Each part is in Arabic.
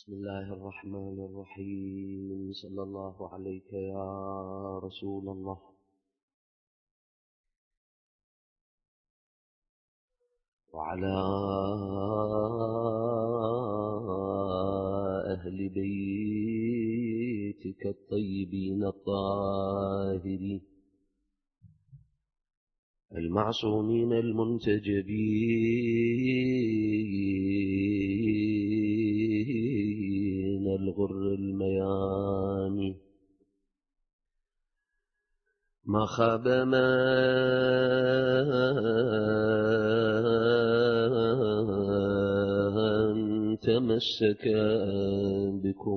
بسم الله الرحمن الرحيم. صلى الله عليك يا رسول الله وعلى أهل بيتك الطيبين الطاهرين المعصومين المنتجبين الغر الميامين. ما خاب من تمسك بكم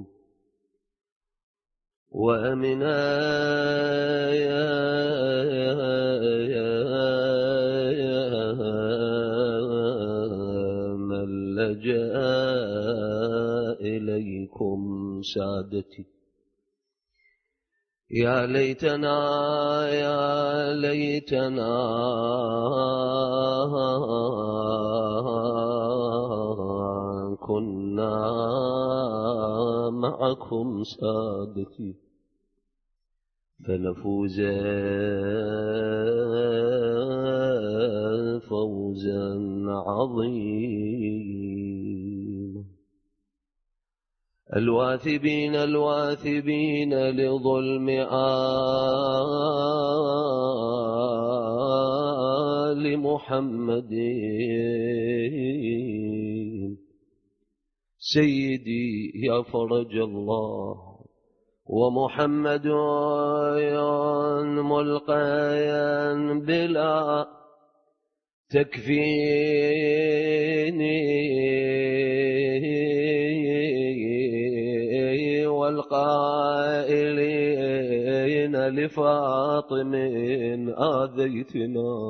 وأمنا من لجأ إليكم سادتي. يا ليتنا كنا معكم سادتي فنفوز فوزا عظيما. الواثبين لظلم آل محمد سيدي يا فرج الله، ومحمد ملقيا بلا تكفيني والقائلين لفاطم آذيتنا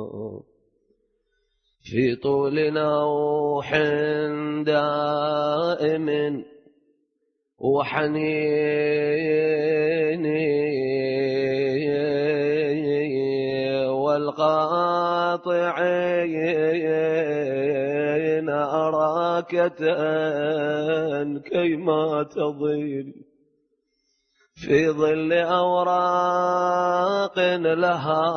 في طول نوح دائم وحنيني والقاطعين أراكة كيما تضيل في ظل أوراق لها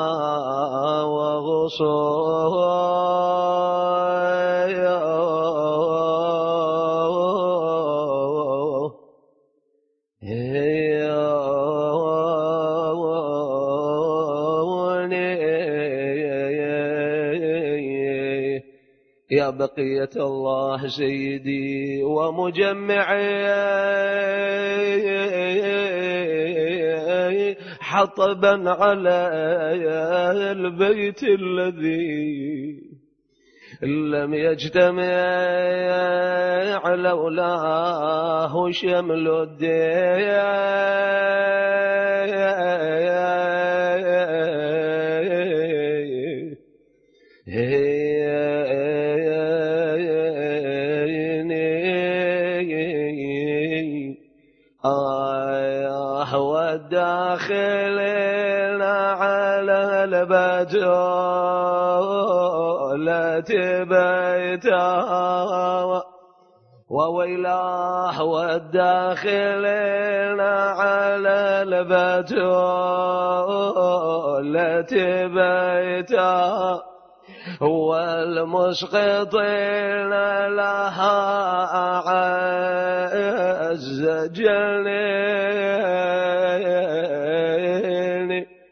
يا بقية الله سيدي ومجمعي حطبا على البيت الذي لم يجتمع لولاه شمل والداخلين على البتولة بيتا وويلاه والداخلين على البتولة بيتا والمسقطين لها عز جليل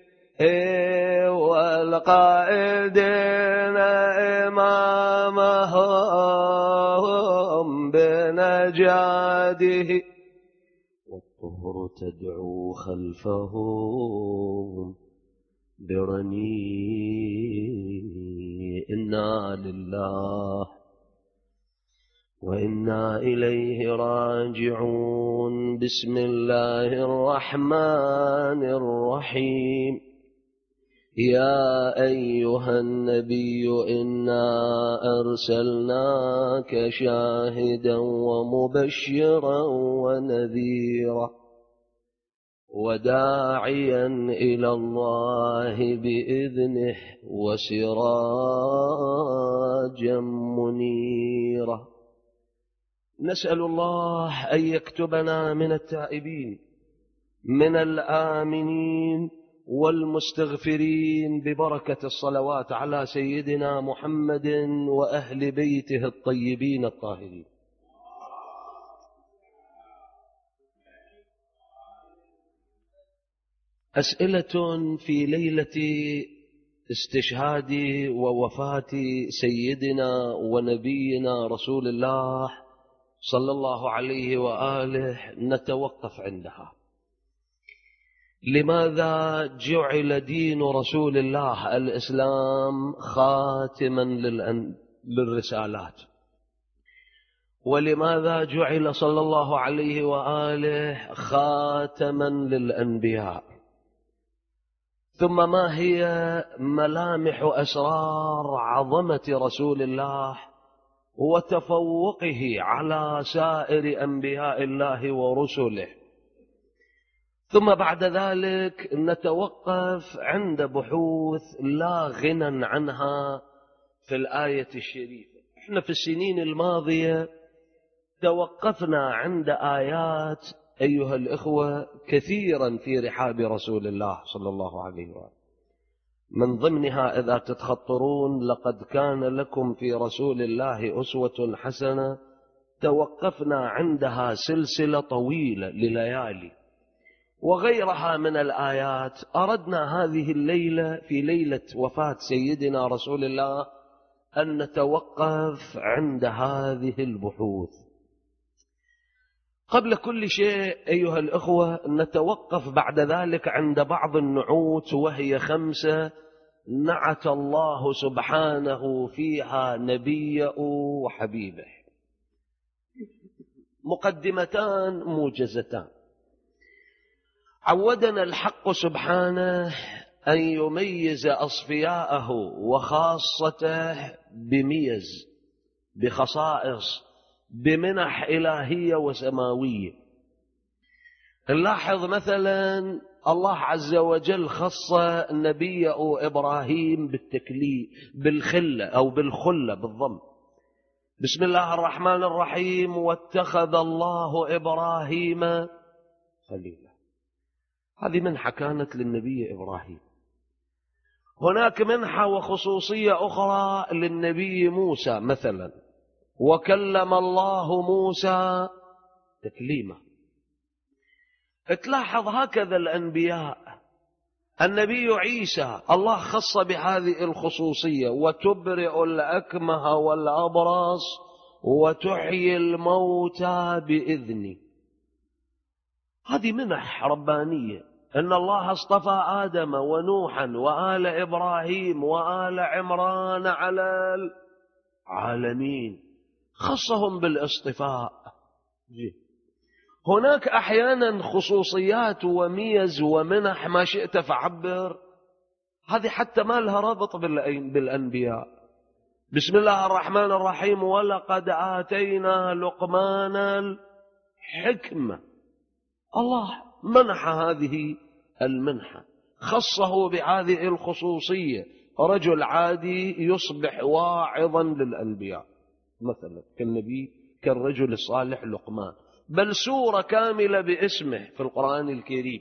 والقائدين إمامهم بنجاده والطهر تدعو خلفهم برنين. إنا لله وإنا إليه راجعون. بسم الله الرحمن الرحيم. يا أيها النبي إنا أرسلناك شاهدا ومبشرا ونذيرا وداعيا إلى الله بإذنه وسراجا منيرا. نسأل الله أن يكتبنا من التائبين من الآمنين والمستغفرين ببركة الصلوات على سيدنا محمد وأهل بيته الطيبين الطاهرين. أسئلة في ليلة استشهاد ووفاة سيدنا ونبينا رسول الله صلى الله عليه وآله نتوقف عندها. لماذا جعل دين رسول الله الإسلام خاتما للرسالات؟ ولماذا جعل صلى الله عليه وآله خاتما للأنبياء؟ ثم ما هي ملامح أسرار عظمة رسول الله وتفوقه على سائر أنبياء الله ورسله؟ ثم بعد ذلك نتوقف عند بحوث لا غنى عنها في الآية الشريفة. احنا في السنين الماضية توقفنا عند آيات أيها الإخوة كثيرا في رحاب رسول الله صلى الله عليه وآله. من ضمنها إذا تتخطرون لقد كان لكم في رسول الله أسوة حسنة، توقفنا عندها سلسلة طويلة لليالي وغيرها من الآيات. أردنا هذه الليلة في ليلة وفاة سيدنا رسول الله أن نتوقف عند هذه البحوث. قبل كل شيء أيها الأخوة نتوقف بعد ذلك عند بعض النعوت، وهي 5 نعت الله سبحانه فيها نبيه وحبيبه. مقدمتان موجزتان. عودنا الحق سبحانه أن يميز أصفياءه وخاصته بميز، بخصائص، بمنح إلهية وسماوية. نلاحظ مثلا الله عز وجل خص نبيه إبراهيم بالخلة أو بالخلة بالضم. بسم الله الرحمن الرحيم: واتخذ الله إبراهيم خليلا. هذه منحة كانت للنبي إبراهيم. هناك منحة وخصوصية أخرى للنبي موسى مثلا: وكلم الله موسى تكليما. تلاحظ هكذا الأنبياء. النبي عيسى الله خص بهذه الخصوصية: وتبرئ الأكمه والأبرص وتحيي الموتى بإذني. هذه منح ربانية. إن الله اصطفى آدم ونوحا وآل إبراهيم وآل عمران على العالمين، خصهم بالاصطفاء. هناك أحيانا خصوصيات وميز ومنح ما شئت فعبر، هذه حتى ما لها رابط بالأنبياء. بسم الله الرحمن الرحيم: ولقد آتينا لقمان الحكمة. الله منح هذه المنحة، خصه بهذه الخصوصية. رجل عادي يصبح واعظا للأنبياء مثلا كالرجل الصالح لقمان، بل سورة كاملة باسمه في القرآن الكريم.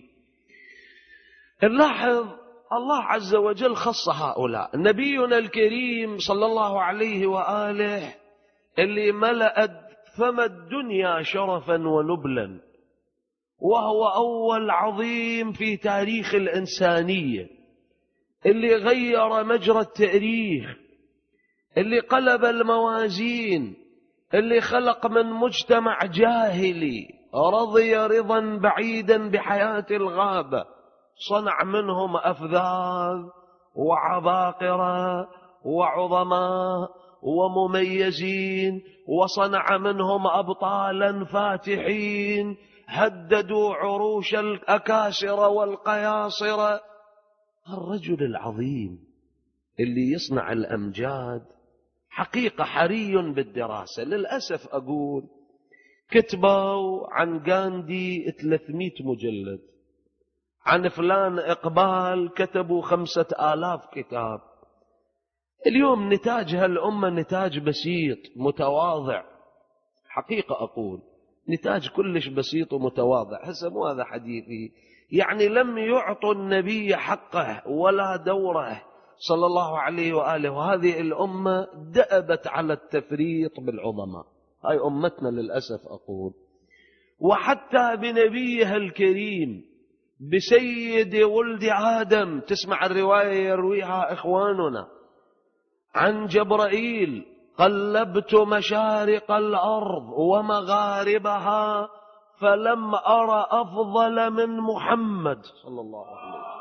نلاحظ الله عز وجل خص هؤلاء. نبينا الكريم صلى الله عليه وآله اللي ملأت فم الدنيا شرفا ونبلا، وهو أول عظيم في تاريخ الإنسانية، اللي غير مجرى التاريخ، اللي قلب الموازين، اللي خلق من مجتمع جاهلي رضي رضا بعيدا بحياة الغابة، صنع منهم أفذاذ وعباقرة وعظماء ومميزين، وصنع منهم أبطالا فاتحين هددوا عروش الأكاسر والقياصرة. الرجل العظيم اللي يصنع الأمجاد حقيقة حري بالدراسة. للأسف أقول كتبوا عن غاندي 300 مجلد، عن فلان إقبال كتبوا 5000 كتاب. اليوم نتاج هالأمة نتاج بسيط متواضع، حقيقة أقول نتاج كلش بسيط ومتواضع. هسه مو هذا حديثي، يعني لم يعطوا النبي حقه ولا دوره صلى الله عليه وآله، وهذه الأمة دأبت على التفريط بالعظماء. هاي أمتنا للأسف أقول. وحتى بنبيها الكريم بسيد ولد آدم، تسمع الرواية يرويها إخواننا عن جبرائيل: قلبت مشارق الأرض ومغاربها فلم أر أفضل من محمد صلى الله عليه وسلم.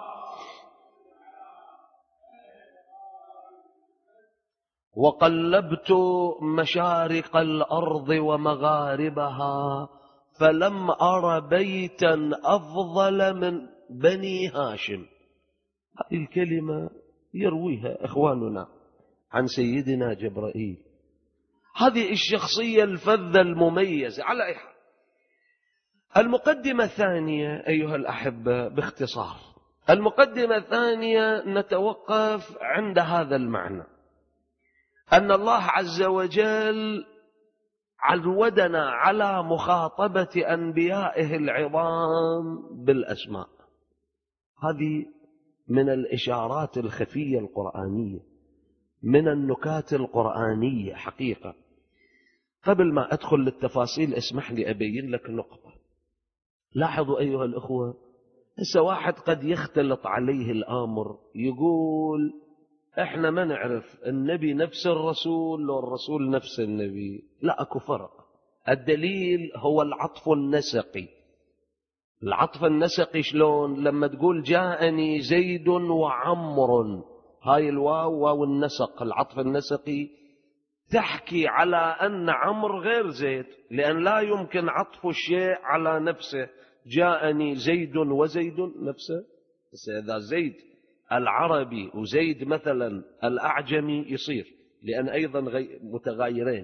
وقلبت مشارق الأرض ومغاربها فلم أر بيتا أفضل من بني هاشم. هذه الكلمة يرويها إخواننا عن سيدنا جبرائيل. هذه الشخصية الفذة المميزة. على أي حال، المقدمة الثانية أيها الأحبة باختصار، المقدمة الثانية نتوقف عند هذا المعنى، أن الله عز وجل عودنا على مخاطبة أنبيائه العظام بالأسماء. هذه من الإشارات الخفية القرآنية، من النكات القرآنية حقيقة. قبل ما أدخل للتفاصيل اسمح لي أبين لك نقطة. لاحظوا أيها الأخوة، هسه واحد قد يختلط عليه الأمر يقول احنا ما نعرف النبي نفس الرسول لو الرسول نفس النبي. لا، اكو فرق. الدليل هو العطف النسقي. العطف النسقي شلون؟ لما تقول جاءني زيد وعمر، هاي الواو واو النسق، العطف النسقي، تحكي على أن عمر غير زيد، لأن لا يمكن عطف الشيء على نفسه. جاءني زيد وزيد نفسه. إذا زيد العربي وزيد مثلا الأعجمي يصير، لأن أيضا متغايرين.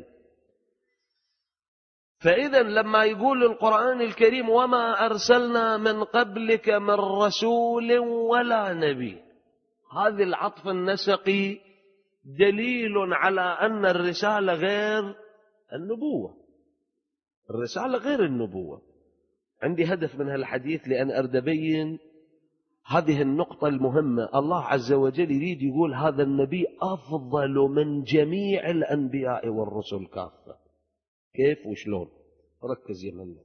فإذا لما يقول القرآن الكريم وما أرسلنا من قبلك من رسول ولا نبي، هذا العطف النسقي دليل على أن الرسالة غير النبوة. الرسالة غير النبوة. عندي هدف من هالحديث لأن أريد أبين هذه النقطة المهمة. الله عز وجل يريد يقول هذا النبي أفضل من جميع الأنبياء والرسل كافة. كيف وشلون؟ ركز يا من.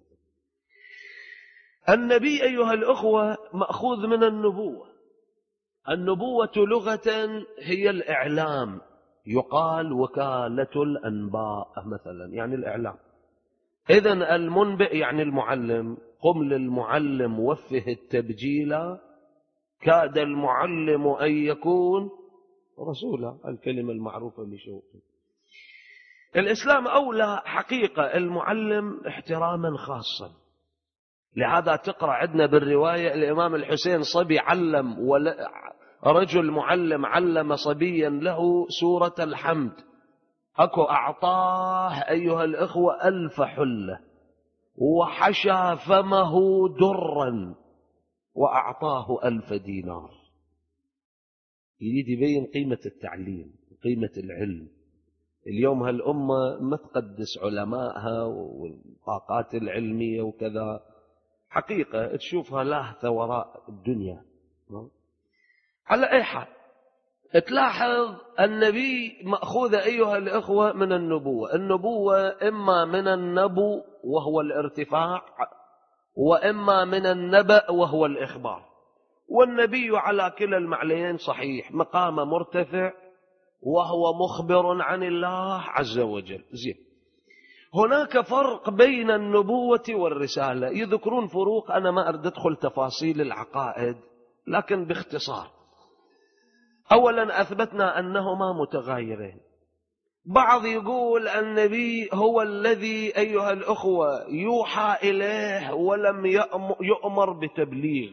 النبي أيها الأخوة مأخوذ من النبوة. النبوة لغة هي الإعلام، يقال وكالة الأنباء مثلا، يعني الإعلام. إذن المنبئ يعني المعلم. قم للمعلم وفه التبجيل، كاد المعلم أن يكون رسولا، الكلمة المعروفة لشوقي. الإسلام أولى حقيقة المعلم احتراما خاصا. لهذا تقرأ عندنا بالرواية الإمام الحسين صبي علم، رجل معلم علم صبيا له سورة الحمد. أكو أعطاه أيها الإخوة 1000 حلة، وحشى فمه درا، وأعطاه 1000 دينار. يريد يبين قيمة التعليم وقيمة العلم. اليوم هالأمة ما تقدس علمائها والطاقات العلمية وكذا، حقيقة تشوفها لاهثة وراء الدنيا. على أي حال، تلاحظ النبي مأخوذ أيها الإخوة من النبوة. النبوة إما من النبو وهو الارتفاع، وإما من النبأ وهو الإخبار. والنبي على كلا المعنيين صحيح، مقام مرتفع وهو مخبر عن الله عز وجل. زين، هناك فرق بين النبوة والرسالة. يذكرون فروق، أنا ما أريد أدخل تفاصيل العقائد لكن باختصار. أولا أثبتنا أنهما متغايرين. بعض يقول النبي هو الذي أيها الأخوة يوحى إليه ولم يؤمر بتبليغ،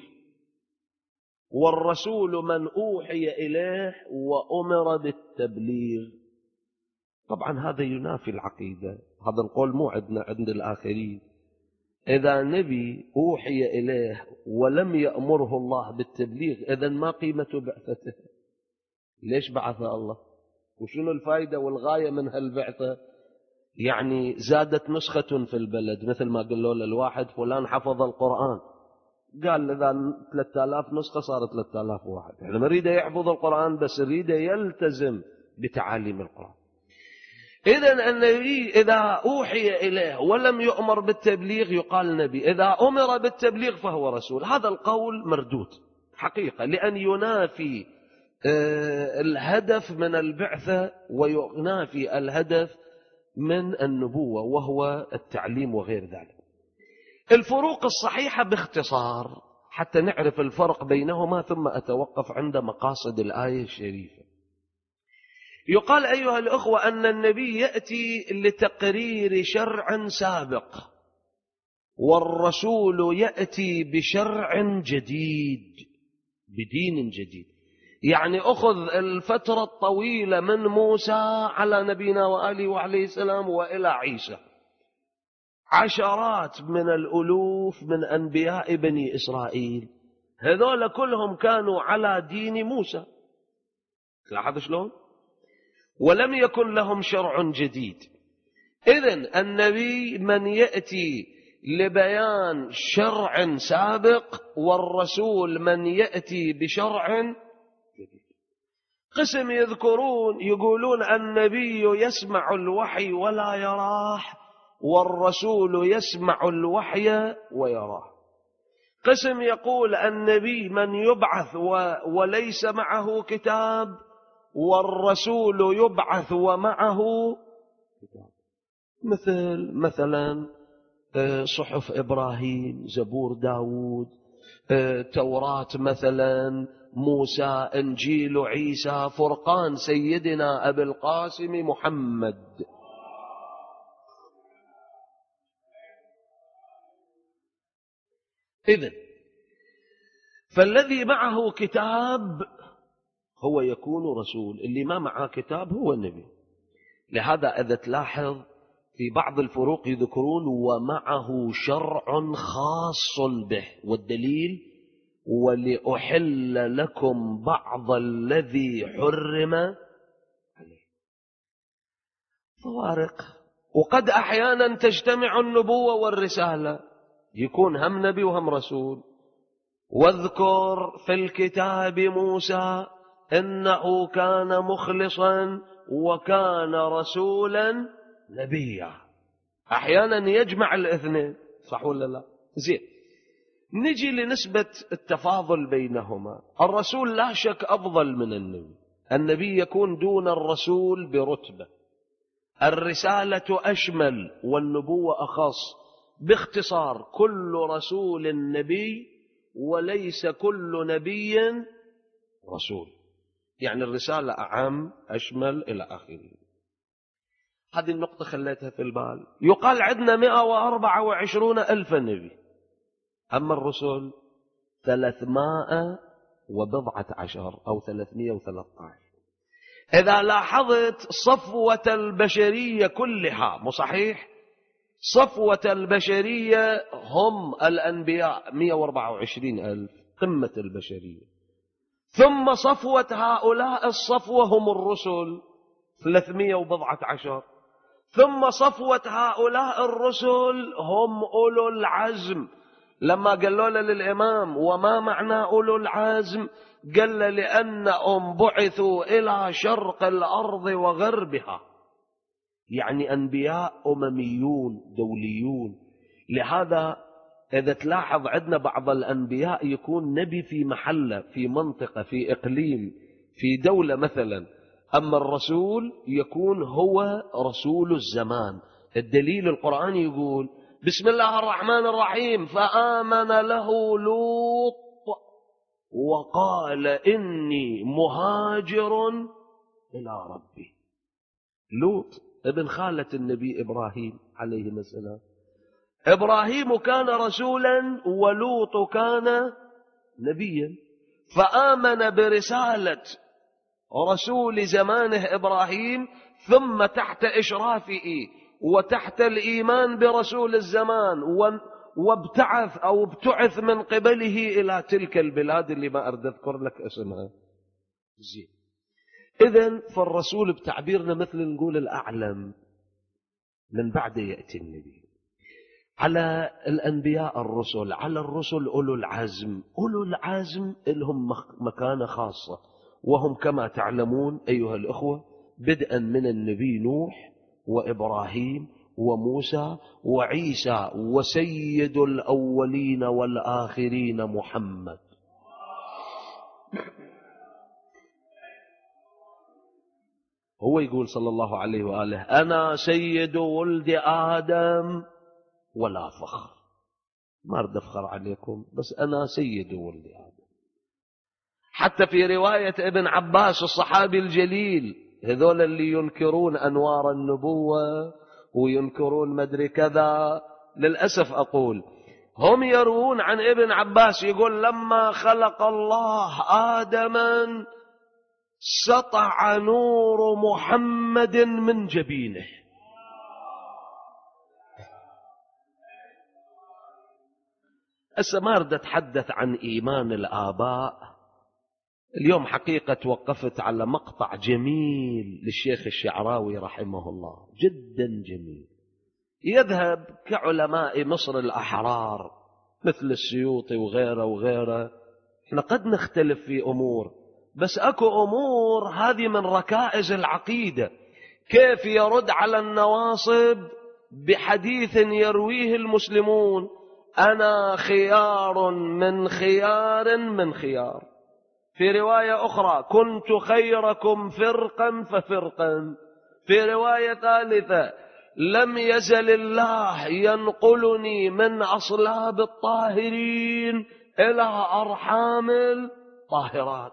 والرسول من أوحي إليه وأمر بالتبليغ. طبعا هذا ينافي العقيدة. هذا القول مو عندنا، عند الآخرين. إذا نبي أوحي إليه ولم يأمره الله بالتبليغ، إذن ما قيمة بعثته؟ ليش بعث الله؟ وشنو الفائدة والغاية من هالبعثة؟ يعني زادت نسخة في البلد، مثل ما قالوا للواحد فلان حفظ القرآن، قال إذا 3000 نسخة صارت 3000 واحد. احنا ما نريده يحفظ القرآن بس نريده يلتزم بتعاليم القرآن. إذن النبي إذا أوحي إليه ولم يؤمر بالتبليغ يقال نبي، إذا أمر بالتبليغ فهو رسول. هذا القول مردود حقيقة، لأن ينافي الهدف من البعثة وينافي الهدف من النبوة وهو التعليم وغير ذلك. الفروق الصحيحة باختصار حتى نعرف الفرق بينهما، ثم أتوقف عند مقاصد الآية الشريفة. يقال أيها الأخوة أن النبي يأتي لتقرير شرع سابق، والرسول يأتي بشرع جديد بدين جديد. يعني أخذ الفترة الطويلة من موسى على نبينا وآله وعليه السلام وإلى عيسى، عشرات من الألوف من أنبياء بني إسرائيل، هذول كلهم كانوا على دين موسى. لاحظ شلون؟ ولم يكن لهم شرع جديد. إذن النبي من يأتي لبيان شرع سابق، والرسول من يأتي بشرع جديد. قسم يذكرون يقولون النبي يسمع الوحي ولا يراه، والرسول يسمع الوحي ويراه. قسم يقول النبي من يبعث وليس معه كتاب، والرسول يبعث ومعه كتاب، مثلا صحف إبراهيم، زبور داود، توراة مثلا موسى، إنجيل عيسى، فرقان سيدنا أبي القاسم محمد. إذن فالذي معه كتاب هو يكون رسول، اللي ما معه كتاب هو النبي. لهذا إذا تلاحظ في بعض الفروق يذكرون ومعه شرع خاص به، والدليل ولأحل لكم بعض الذي حرم عليه. فوارق. وقد أحيانا تجتمع النبوة والرسالة، يكون هم نبي وهم رسول. واذكر في الكتاب موسى إنه كان مخلصا وكان رسولا نبيا. أحيانا يجمع الاثنين، صح ولا لا؟ زين، نجي لنسبة التفاضل بينهما. الرسول لا شك أفضل من النبي، النبي يكون دون الرسول برتبة، الرسالة أشمل والنبوة أخص. باختصار كل رسول نبي وليس كل نبي رسول، يعني الرسالة أعم أشمل إلى آخره. هذه النقطة خليتها في البال. يقال عندنا 124 ألف نبي، أما الرسل 310 أو 313. إذا لاحظت صفوة البشرية كلها، مو صحيح؟ صفوة البشرية هم الأنبياء 124 ألف، قمة البشرية. ثم صفوة هؤلاء الصفوة هم الرسل 310. ثم صفوة هؤلاء الرسل هم أولو العزم. لما قالوا للإمام وما معنى أولو العزم، قال لأنهم بعثوا إلى شرق الأرض وغربها، يعني أنبياء أمميون دوليون. لهذا إذا تلاحظ عندنا بعض الأنبياء يكون نبي في محلة، في منطقة، في إقليم، في دولة مثلا، أما الرسول يكون هو رسول الزمان. الدليل القرآن يقول بسم الله الرحمن الرحيم فآمن له لوط وقال إني مهاجر إلى ربي. لوط ابن خالة النبي إبراهيم عليه السلام. إبراهيم كان رسولا ولوط كان نبيا، فآمن برسالة رسول زمانه إبراهيم، ثم تحت إشرافه وتحت الإيمان برسول الزمان وابتعث أو ابتعث من قبله إلى تلك البلاد اللي ما أريد أذكر لك اسمها. زين، إذن فالرسول بتعبيرنا مثل نقول الأعلم، من بعد يأتي النبي. على الأنبياء الرسل، على الرسل أولو العزم. أولو العزم لهم مكانة خاصة، وهم كما تعلمون أيها الأخوة بدءا من النبي نوح وإبراهيم وموسى وعيسى وسيد الأولين والآخرين محمد. هو يقول صلى الله عليه وآله: أنا سيد ولد آدم ولا فخر. ما أريد أفخر عليكم، بس أنا سيد ولد آدم. حتى في رواية ابن عباس الصحابي الجليل، هذول اللي ينكرون أنوار النبوة وينكرون مدري كذا، للأسف أقول هم يروون عن ابن عباس يقول: لما خلق الله آدما سطع نور محمد من جبينه. هسه ما أريد أتحدث عن إيمان الآباء. اليوم حقيقة توقفت على مقطع جميل للشيخ الشعراوي رحمه الله، جدا جميل، يذهب كعلماء مصر الأحرار مثل السيوطي وغيره وغيره. احنا قد نختلف في أمور، بس أكو أمور هذه من ركائز العقيدة. كيف يرد على النواصب بحديث يرويه المسلمون: أنا خيار من خيار من خيار. في رواية أخرى: كنت خيركم فرقا ففرقا. في رواية ثالثة: لم يزل الله ينقلني من أصلاب الطاهرين إلى أرحام الطاهرات.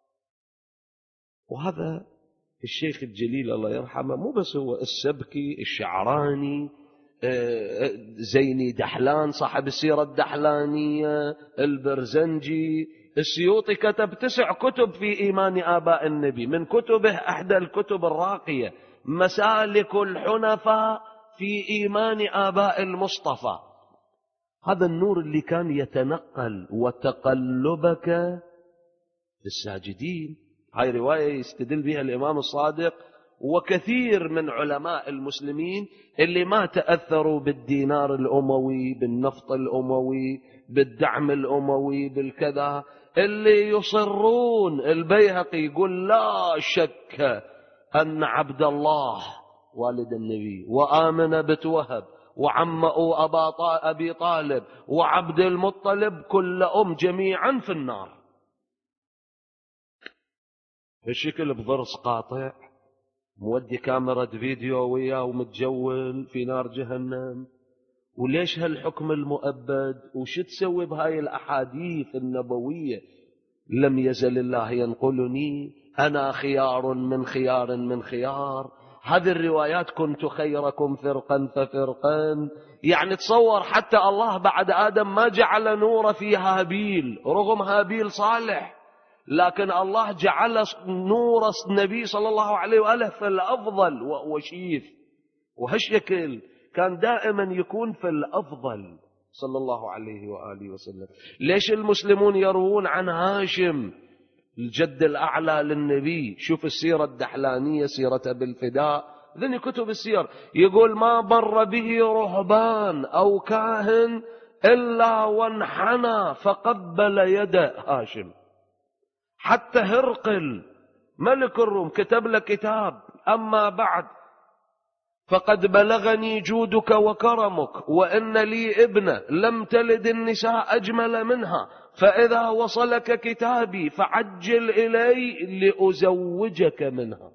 وهذا الشيخ الجليل الله يرحمه مو بس هو، السبكي، الشعراني، زيني دحلان صاحب السيرة الدحلانية، البرزنجي، السيوطي كتب 9 كتب في إيمان آباء النبي، من كتبه أحدى الكتب الراقية مسالك الحنفاء في إيمان آباء المصطفى. هذا النور اللي كان يتنقل: وتقلبك في الساجدين. هاي رواية يستدل بها الإمام الصادق وكثير من علماء المسلمين اللي ما تأثروا بالدينار الأموي، بالنفط الأموي، بالدعم الأموي، بالكذا، اللي يصرون. البيهقي يقول: لا شك أن عبد الله والد النبي وآمنة بنت وهب وعمه أبي طالب وعبد المطلب كل جميعا في النار. هالشكل بضرس قاطع، مودي كاميرا فيديو وياه ومتجول في نار جهنم. وليش هالحكم المؤبد؟ وش تسوي بهاي الأحاديث النبوية: لم يزل الله ينقلني، أنا خيار من خيار من خيار. هذه الروايات: كنت خيركم فرقا ففرقا. يعني تصور حتى الله بعد آدم ما جعل نور في هابيل، رغم هابيل صالح، لكن الله جعل نور النبي صلى الله عليه وآله في الأفضل وشيف. وهالشكل كان دائما يكون في الأفضل صلى الله عليه وآله وسلم. ليش المسلمون يروون عن هاشم الجد الأعلى للنبي؟ شوف السيرة الدحلانية، سيرة أبي الفداء، ذني كتب السير، يقول: ما مر به رهبان أو كاهن إلا وانحنى فقبل يد هاشم. حتى هرقل ملك الروم كتب له كتاب: أما بعد فقد بلغني جودك وكرمك، وإن لي ابنة لم تلد النساء أجمل منها، فإذا وصلك كتابي فعجل إلي لأزوجك منها.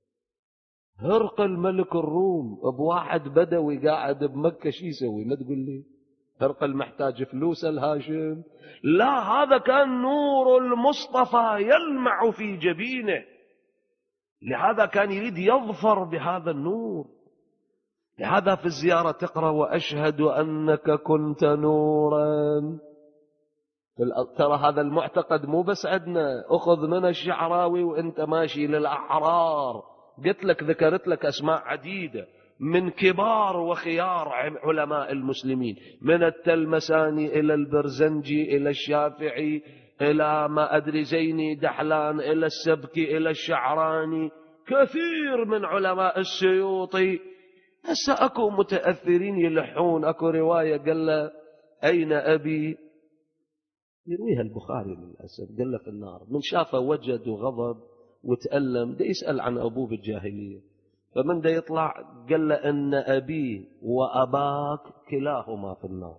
هرقل ملك الروم بواحد بدوي قاعد بمكة، شي يسوي؟ ما تقول لي هرقل محتاج فلوس الهاشم؟ لا، هذا كان نور المصطفى يلمع في جبينه، لهذا كان يريد يظفر بهذا النور. لهذا في الزيارة تقرأ: وأشهد أنك كنت نورا. ترى هذا المعتقد مو بس عندنا، أخذ من الشعراوي وانت ماشي للأحرار. قلت لك، ذكرت لك أسماء عديدة من كبار وخيار علماء المسلمين، من التلمساني إلى البرزنجي إلى الشافعي إلى ما أدري زيني دحلان إلى السبكي إلى الشعراني، كثير من علماء السيوطي. هسه اكو متأثرين يلحون. اكو رواية قال له اين ابي، يرويها البخاري للأسف، قال له في النار. من شافه وجد وغضب وتألم، ده يسأل عن أبوه بالجاهلية. فمن ده يطلع قال له أن أبي وأباك كلاهما في النار.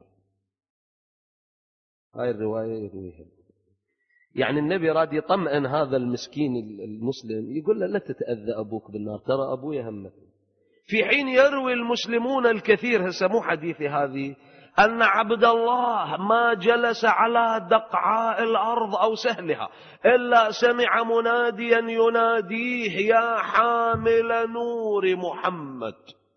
هاي الرواية يرويها. يعني النبي راد يطمئن هذا المسكين المسلم، يقول له لا تتأذى أبوك بالنار، ترى أبوي همه. في حين يروي المسلمون الكثير، هسه مو حديثي هذه، أن عبد الله ما جلس على دقعاء الأرض أو سهلها إلا سمع مناديا يناديه يا حامل نور محمد.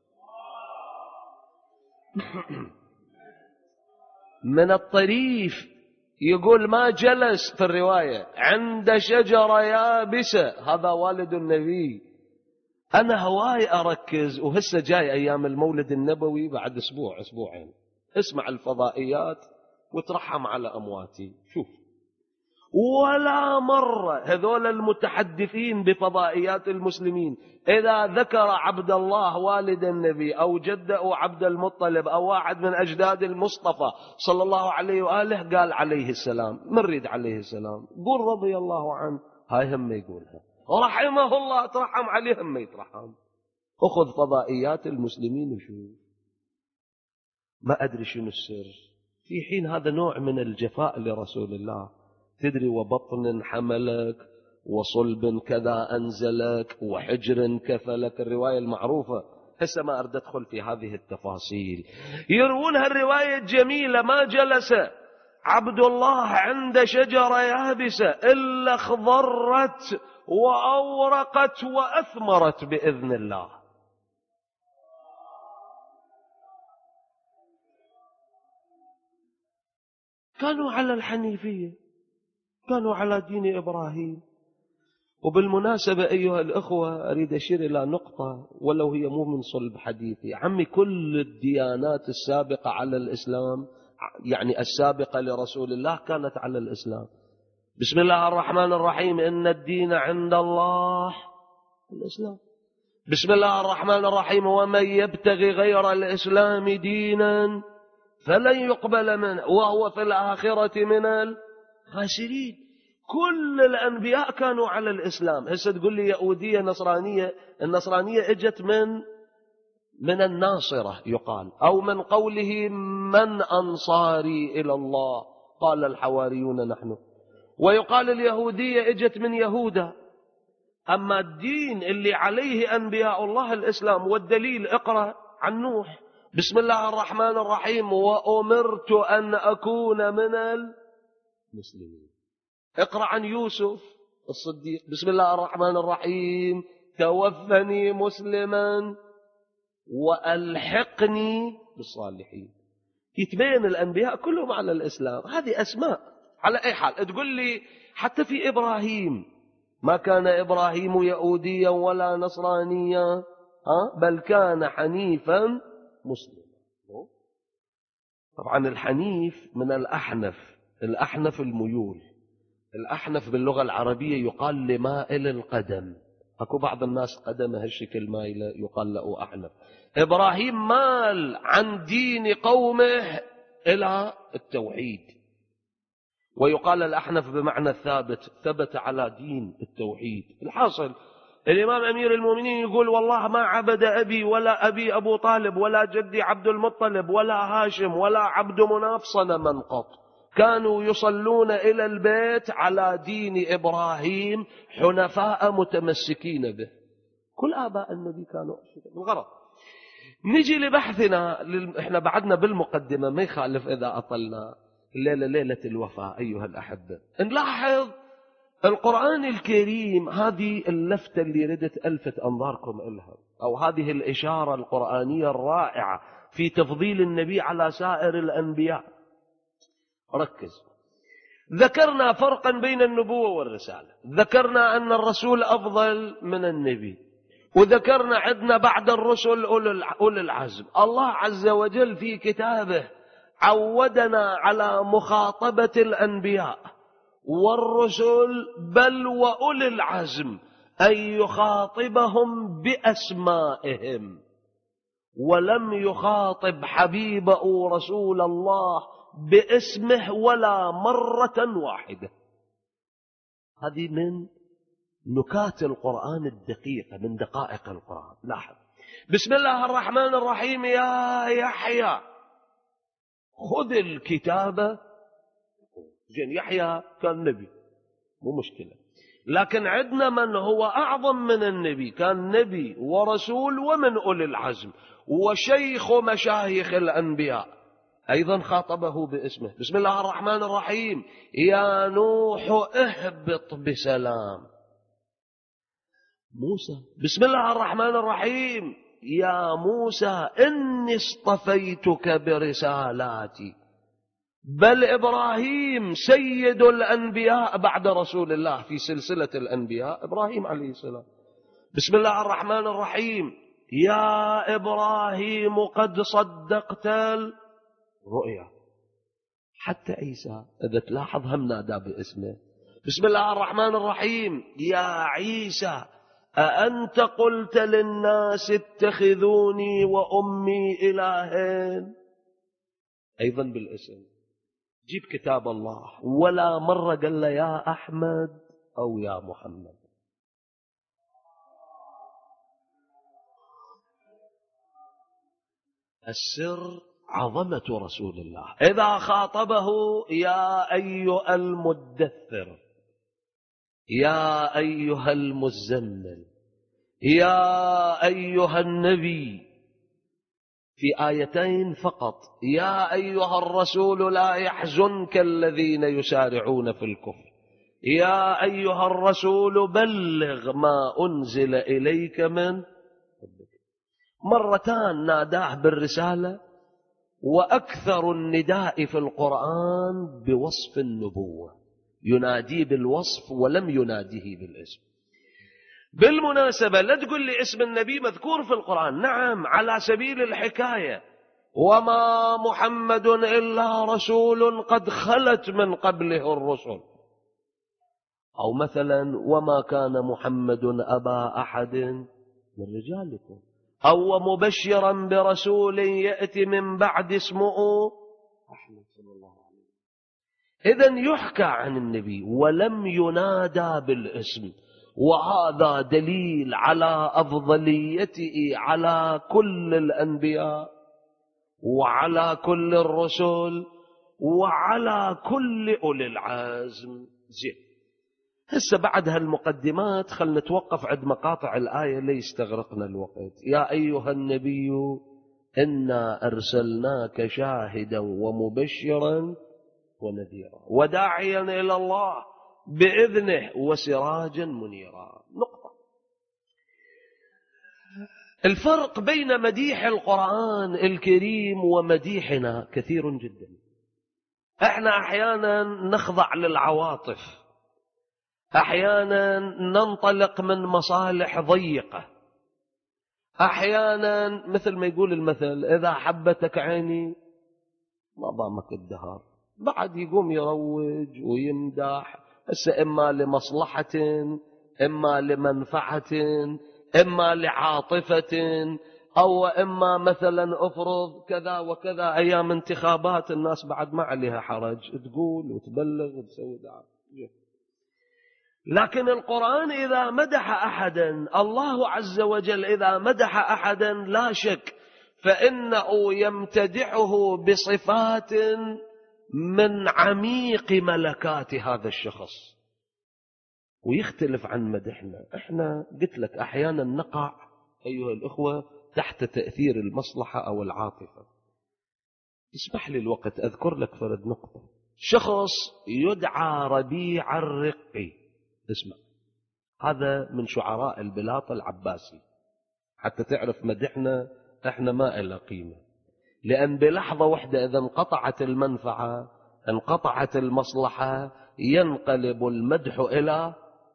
من الطريف يقول ما جلس في الرواية عند شجرة يابسة، هذا والد النبي. أنا هواي أركز، وهسه جاي أيام المولد النبوي بعد أسبوع أسبوعين، اسمع الفضائيات وترحم على أمواتي. شوف، ولا مرة هذول المتحدثين بفضائيات المسلمين إذا ذكر عبد الله والد النبي أو جده عبد المطلب أو واحد من أجداد المصطفى صلى الله عليه وآله قال عليه السلام، من ريد عليه السلام، قول رضي الله عنه، هاي هم يقولها، رحمه الله ترحم عليه هم يترحم. أخذ فضائيات المسلمين وشوف. ما أدري شنو السر، في حين هذا نوع من الجفاء لرسول الله. تدري وبطن حملك وصلب كذا أنزلك وحجر كفلك، الرواية المعروفة. هسه ما أريد أدخل في هذه التفاصيل. يروونها الرواية الجميلة، ما جلس عبد الله عند شجرة يابسة إلا اخضرت وأورقت وأثمرت بإذن الله. كانوا على الحنيفية، كانوا على دين إبراهيم. وبالمناسبة أيها الأخوة أريد أشير إلى نقطة ولو هي مو من صلب حديثي. عمي كل الديانات السابقة على الإسلام، يعني السابقة لرسول الله، كانت على الإسلام. بسم الله الرحمن الرحيم، إن الدين عند الله الإسلام. بسم الله الرحمن الرحيم، ومن يبتغي غير الإسلام دينا فلن يقبل منه وهو في الآخرة من الخاسرين. كل الأنبياء كانوا على الإسلام. هسه تقول لي يهودية نصرانية، النصرانية اجت من الناصرة يقال، أو من قوله من أنصاري إلى الله قال الحواريون نحن. ويقال اليهودية اجت من يهودا. أما الدين اللي عليه أنبياء الله الإسلام، والدليل اقرأ عن نوح، بسم الله الرحمن الرحيم، وأمرت أن أكون من المسلمين. اقرأ عن يوسف الصديق، بسم الله الرحمن الرحيم، توفني مسلما وألحقني بالصالحين. يتبين الأنبياء كلهم على الإسلام. هذه أسماء. على أي حال تقول لي حتى في إبراهيم، ما كان إبراهيم يهوديا ولا نصرانيا، بل كان حنيفا مسلما. طبعا الحنيف من الأحنف، الأحنف الميول. الأحنف باللغة العربية يقال لمائل القدم. أكو بعض الناس قدمه هالشكل مايلة يقال له أحنف. إبراهيم مال عن دين قومه إلى التوحيد، ويقال الأحنف بمعنى الثابت، ثبت على دين التوحيد. الحاصل الإمام أمير المؤمنين يقول والله ما عبد أبي ولا أبي أبو طالب ولا جدي عبد المطلب ولا هاشم ولا عبد مناف صنما قط، كانوا يصلون إلى البيت على دين إبراهيم حنفاء متمسكين به. كل آباء النبي كانوا الغرض. نجي لبحثنا، احنا بعدنا بالمقدمة، ما يخالف إذا أطلنا. الليلة ليلة الوفاء أيها الأحبة. نلاحظ القرآن الكريم، هذه اللفتة اللي ردت ألفت أنظاركم إلها، أو هذه الإشارة القرآنية الرائعة في تفضيل النبي على سائر الأنبياء. ركز. ذكرنا فرقا بين النبوة والرسالة، ذكرنا أن الرسول أفضل من النبي، وذكرنا عندنا بعد الرسل أولي العزم. الله عز وجل في كتابه عودنا على مخاطبة الأنبياء والرسل بل وأولي العزم، أن يخاطبهم بأسمائهم ولم يخاطب حبيبه رسول الله باسمه ولا مرة واحدة. هذه من نكات القرآن الدقيقة، من دقائق القرآن. لاحظ: بسم الله الرحمن الرحيم يا يحيى خذ الكتابة. زين، يحيى كان نبي مو مشكلة، لكن عندنا من هو أعظم من النبي، كان نبي ورسول ومن أولي العزم وشيخ مشايخ الأنبياء، أيضا خاطبه باسمه. بسم الله الرحمن الرحيم يا نوح اهبط بسلام. موسى: بسم الله الرحمن الرحيم يا موسى إني اصطفيتك برسالاتي. بل إبراهيم سيد الأنبياء بعد رسول الله في سلسلة الأنبياء، إبراهيم عليه السلام. بسم الله الرحمن الرحيم يا إبراهيم قد صدقت الرؤيا. حتى عيسى إذا تلاحظ هم نادى باسمه. بسم الله الرحمن الرحيم يا عيسى أأنت قلت للناس اتخذوني وأمي إلهين، أيضا بالاسم. جيب كتاب الله، ولا مرة قال له يا أحمد أو يا محمد. السر عظمة رسول الله. إذا خاطبه يا أيها المدثر، يا أيها المزمل، يا أيها النبي، في آيتين فقط: يا أيها الرسول لا يحزنك الذين يسارعون في الكفر، يا أيها الرسول بلغ ما أنزل إليك من ربك. مرتان ناداه بالرسالة، وأكثر النداء في القرآن بوصف النبوة، يناديه بالوصف ولم يناديه بالاسم. بالمناسبة لا تقول لي اسم النبي مذكور في القرآن، نعم على سبيل الحكاية: وما محمد إلا رسول قد خلت من قبله الرسل. أو مثلا: وما كان محمد أبا أحد من رجالكم، أو مبشرا برسول يأتي من بعد اسمه أحمد صلى الله عليه وسلم. إذن يحكى عن النبي ولم ينادى بالاسم، وهذا دليل على أفضليته على كل الأنبياء وعلى كل الرسل وعلى كل أولي العزم. زين، هسه بعد هالمقدمات خلنا نتوقف عند مقاطع الآية ليستغرقنا الوقت. يا أيها النبي إنا أرسلناك شاهدا ومبشرا ونذيرا وداعيا إلى الله بإذنه وسراجا منيرا. نقطة. الفرق بين مديح القرآن الكريم ومديحنا كثير جدا. احنا أحيانا نخضع للعواطف، أحيانا ننطلق من مصالح ضيقة، أحيانا مثل ما يقول المثل: إذا حبتك عيني ما ضامك الدهر. بعد يقوم يروج ويمدح، هسه إما لمصلحة، إما لمنفعة، إما لعاطفة، أو إما مثلا أفرض كذا وكذا أيام انتخابات، الناس بعد ما عليها حرج تقول وتبلغ وتسوي دعاء. لكن القرآن إذا مدح أحدا، الله عز وجل إذا مدح أحدا لا شك فإنه يمتدحه بصفات من عميق ملكات هذا الشخص، ويختلف عن مدحنا. احنا قلت لك أحيانا نقع أيها الأخوة تحت تأثير المصلحة أو العاطفة. اسمح لي الوقت أذكر لك فرد نقطة. شخص يدعى ربيع الرقي، اسمع، هذا من شعراء البلاط العباسي، حتى تعرف مدحنا احنا ما إلا قيمة. لأن بلحظة واحدة إذا انقطعت المنفعة، انقطعت المصلحة، ينقلب المدح إلى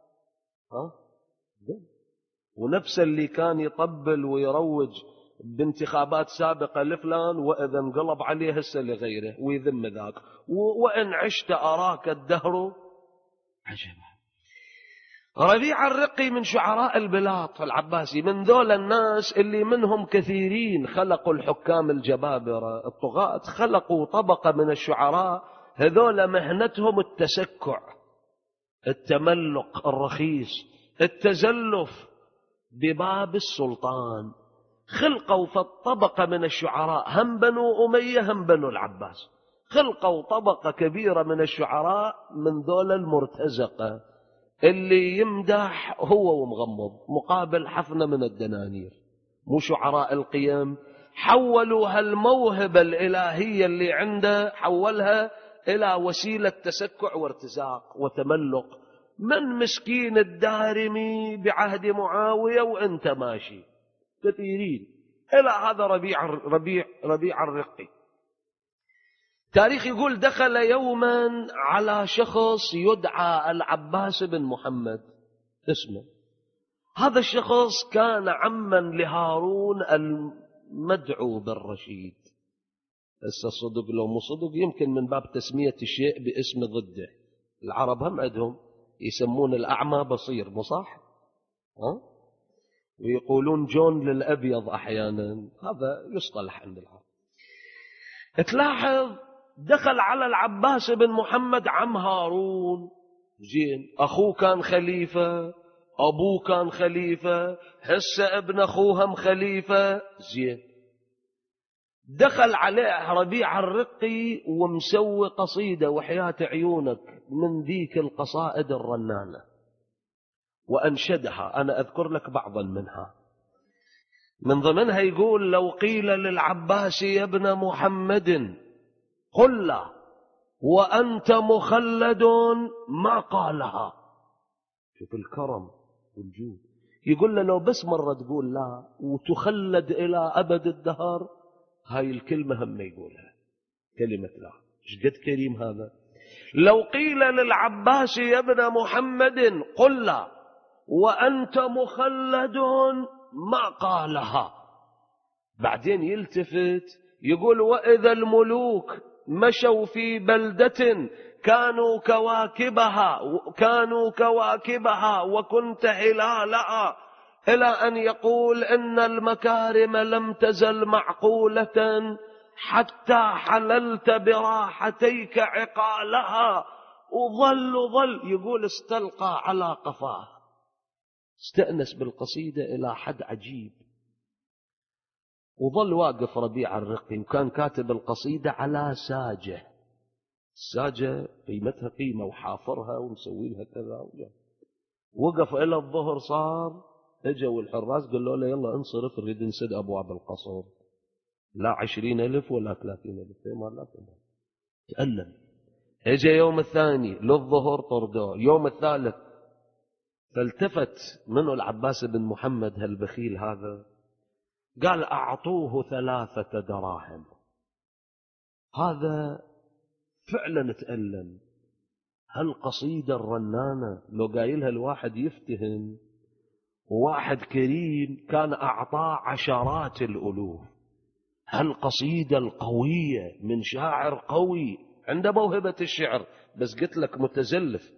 ونفس اللي كان يطبل ويروج بانتخابات سابقة لفلان، وإذا انقلب عليه هسه لغيره ويذم ذاك، وإن عشت أراك الدهر عجبا. ربيع الرقي من شعراء البلاط العباسي، من ذول الناس اللي منهم كثيرين خلقوا الحكام الجبابرة الطغاة، خلقوا طبقة من الشعراء هذول مهنتهم التسكع، التملق الرخيص، التزلف بباب السلطان. خلقوا فالطبقة من الشعراء، هم بنو أمية هم بنو العباس، خلقوا طبقة كبيرة من الشعراء من ذول المرتزقة اللي يمدح هو ومغمض مقابل حفنة من الدنانير. مو شعراء القيم، حولوا هالموهبة الإلهية اللي عنده، حولها إلى وسيلة تسكع وارتزاق وتملق. من مسكين الدارمي بعهد معاوية وانت ماشي كثيرين إلى هذا ربيع الرقي. تاريخ يقول دخل يوما على شخص يدعى العباس بن محمد اسمه. هذا الشخص كان عما لهارون المدعو بالرشيد. هسه صدق لو مو صدق يمكن من باب تسمية الشيء باسم ضده. العرب هم عندهم يسمون الأعمى بصير، مو صح؟ ويقولون جون للأبيض أحيانا، هذا يصطلح عند العرب. تلاحظ دخل على العباس بن محمد عم هارون، زين، أخوه كان خليفة، أبوه كان خليفة، هسه ابن أخوهم خليفة، زين. دخل عليه ربيع الرقي ومسوي قصيدة وحياة عيونك من ذيك القصائد الرنانة، وأنشدها. أنا أذكر لك بعضا منها. من ضمنها يقول: لو قيل للعباس يا ابن محمد قل لا وأنت مخلد ما قالها. شوف الكرم والجود. يقول له لو بس مرة تقول لا وتخلد إلى أبد الدهر، هاي الكلمة هم يقولها، كلمة لا. ايش قد كريم هذا. لو قيل للعباس يا ابن محمد قل لا وأنت مخلد ما قالها. بعدين يلتفت يقول: وإذا الملوك مشوا في بلدة كانوا كواكبها وكنت هلالها، إلى أن يقول: إن المكارم لم تزل معقولة حتى حللت براحتيك عقالها. وظل يقول استلقى على قفاه، استأنس بالقصيدة إلى حد عجيب. وظل واقف ربيع الرقي، وكان كاتب القصيدة على ساجة. الساجة قيمتها قيمة، وحافرها ومسوي لها كذا. وقف إلى الظهر صار، اجوا الحراس قالوا له يلا انصرف، نريد نسد أبواب القصر. لا 20,000 ولا 30,000 ما لا تألم. اجى يوم الثاني للظهر طردوه، اليوم الثالث. فالتفت منه العباس بن محمد هالبخيل هذا، قال: أعطوه 3 دراهم. هذا فعلا تألم. هالقصيدة الرنانة لو قايلها الواحد يفتهم، وواحد كريم كان أعطاه عشرات الألوف. هالقصيدة القوية من شاعر قوي عنده موهبة الشعر، بس قلت لك متزلف.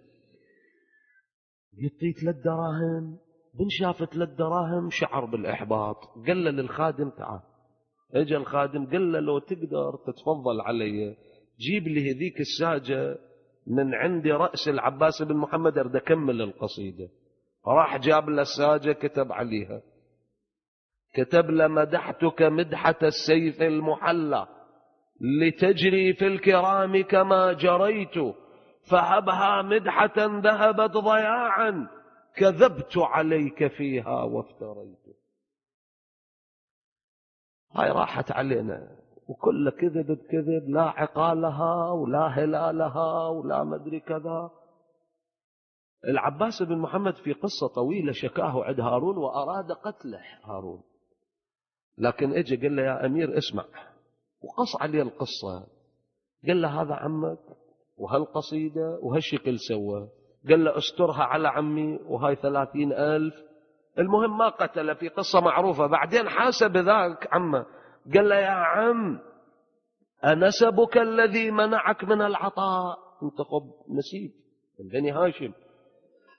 قلت 3 دراهم، بن شاف 3 دراهم شعر بالإحباط. قال له للخادم تعال. اجى الخادم قال له لو تقدر تتفضل علي جيب لي هذيك الساجة من عندي رأس العباس بن محمد أريد أكمل القصيدة. راح جاب له الساجة، كتب عليها، كتب له: مدحتك مدحة السيف المحلى لتجري في الكرام كما جريت، فهبها مدحة ذهبت ضياعا كذبت عليك فيها وافتريت. هاي راحت علينا وكل كذب بكذب، لا عقالها ولا هلالها ولا مدري كذا. العباس بن محمد في قصة طويلة شكاه عند هارون وأراد قتله هارون، لكن اجى قال له: يا أمير اسمع، وقص عليه القصة. قال له: هذا عمك وهالقصيدة وهالشكل سوى. قال له: استرها على عمي وهاي 30,000. المهم ما قتل، في قصة معروفة. بعدين حاسب ذاك عمه، قال له: يا عم أنسبك الذي منعك من العطاء؟ انت خب نسيب من بني هاشم.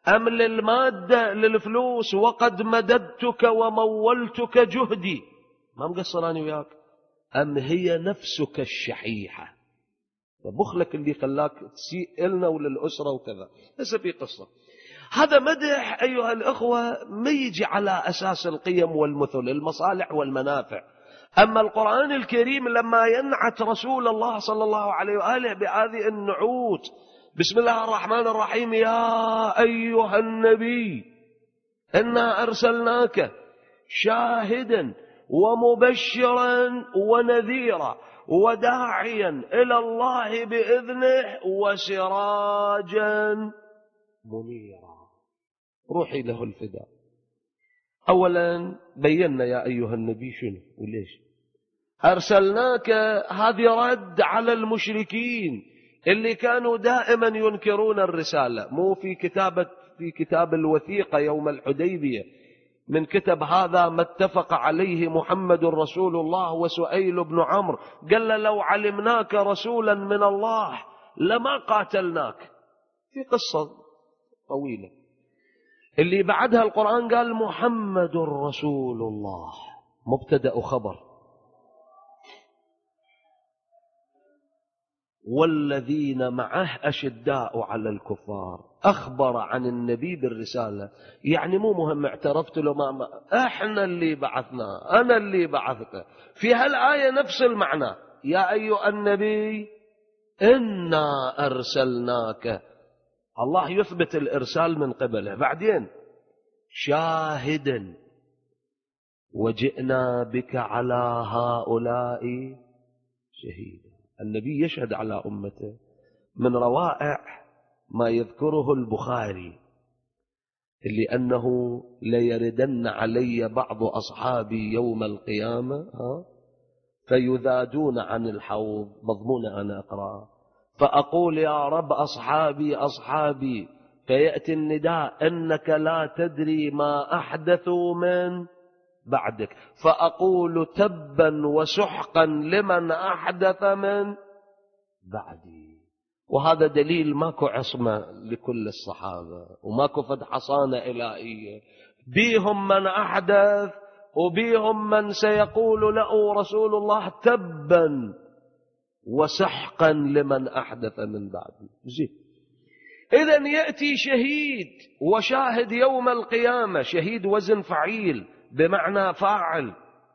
أم للمادة للفلوس وقد مددتك ومولتك جهدي، ما مقصر أنا وياك، أم هي نفسك الشحيحة، بخلك اللي خلاك تسيء إلنا وللأسرة وكذا. هسه في قصة، هذا مدح أيها الأخوة ما يجي على أساس القيم والمثل، المصالح والمنافع. أما القرآن الكريم لما ينعت رسول الله صلى الله عليه وآله بهذه النعوت، بسم الله الرحمن الرحيم، يا أيها النبي إنا أرسلناك شاهدا ومبشرا ونذيرا وداعيا إلى الله بإذنه وسراجا منيرا. روحي له الفداء. أولا بينا يا أيها النبي شنو وليش أرسلناك، هذه رد على المشركين اللي كانوا دائما ينكرون الرسالة. مو في كتاب الوثيقة يوم الحديبية من كتب هذا ما اتفق عليه محمد رسول الله وسؤيل بن عمرو، قال لو علمناك رسولا من الله لما قاتلناك. في قصة طويلة اللي بعدها القرآن قال محمد رسول الله، مبتدأ خبر، والذين معه أشداء على الكفار، أخبر عن النبي بالرسالة. يعني مو مهم اعترفت له ما احنا اللي بعثنا، أنا اللي بعثته. في هالآية نفس المعنى، يا أيها النبي إنا أرسلناك، الله يثبت الإرسال من قبله. بعدين شاهدا وجئنا بك على هؤلاء شهيدا، النبي يشهد على أمته. من روائع ما يذكره البخاري اللي أنه ليردن علي بعض أصحابي يوم القيامة فيذادون عن الحوض، مضمون أنا أقرأ، فأقول يا رب أصحابي أصحابي، فيأتي النداء إنك لا تدري ما أحدثوا من بعدك، فأقول تبا وسحقا لمن أحدث من بعدي. وهذا دليل ماكو عصمة لكل الصحابة وماكو فد حصانة إلهية، بيهم من أحدث وبيهم من سيقول له رسول الله تبا وسحقا لمن أحدث من بعدي. زين، إذن يأتي شهيد وشاهد يوم القيامة، شهيد وزن فعيل بمعنى فاعل،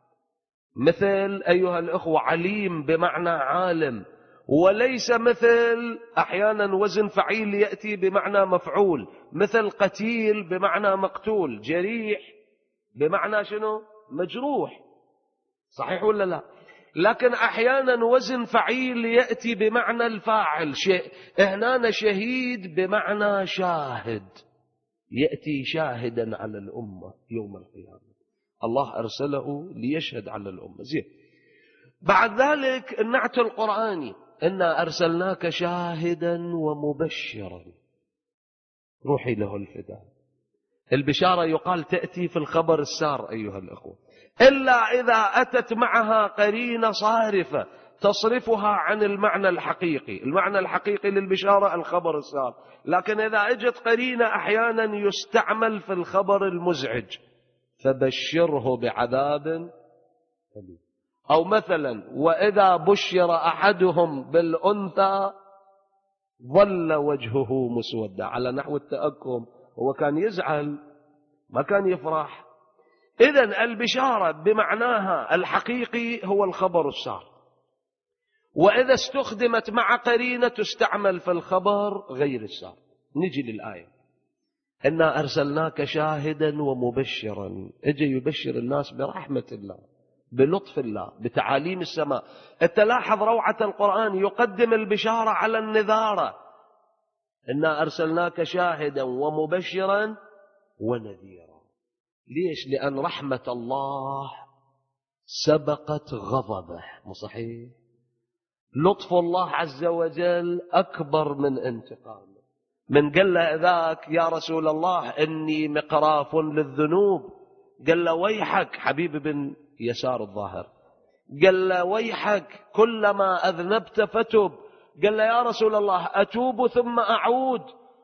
مثل أيها الأخوة عليم بمعنى عالم، وليس مثل أحيانا وزن فعيل يأتي بمعنى مفعول، مثل قتيل بمعنى مقتول، جريح بمعنى شنو؟ مجروح، صحيح ولا لا؟ لكن أحيانا وزن فعيل يأتي بمعنى الفاعل، هنا شهيد بمعنى شاهد، يأتي شاهدا على الأمة يوم القيامة، الله أرسله ليشهد على الأمة. زين، بعد ذلك النعت القرآني إنا أرسلناك شاهدا ومبشرا، روحي له الفداء. البشارة يقال تأتي في الخبر السار أيها الأخوة، إلا إذا أتت معها قرينة صارفة تصرفها عن المعنى الحقيقي. المعنى الحقيقي للبشارة الخبر السار، لكن إذا أجت قرينة أحيانا يستعمل في الخبر المزعج، فبشره بعذاب أليم. أو مثلا وإذا بشر أحدهم بالأنثى ظل وجهه مسودا، على نحو التأكم، هو كان يزعل ما كان يفرح. إذن البشارة بمعناها الحقيقي هو الخبر السار، وإذا استخدمت مع قرينة تستعمل في الخبر غير السار. نجي للآية، إنا أرسلناك شاهدا ومبشرا، اجي يبشر الناس برحمة الله، بلطف الله، بتعاليم السماء. تلاحظ روعة القرآن، يقدم البشارة على النذارة، إنا أرسلناك شاهدا ومبشرا ونذيرا. ليش؟ لأن رحمة الله سبقت غضبه، مو صحيح؟ لطف الله عز وجل أكبر من انتقامه. من قال له ذاك يا رسول الله إني مقراف للذنوب، قال له ويحك، حبيب بن يسار الظاهر، قال له ويحك كلما أذنبت فتب، قال له يا رسول الله أتوب ثم أعود،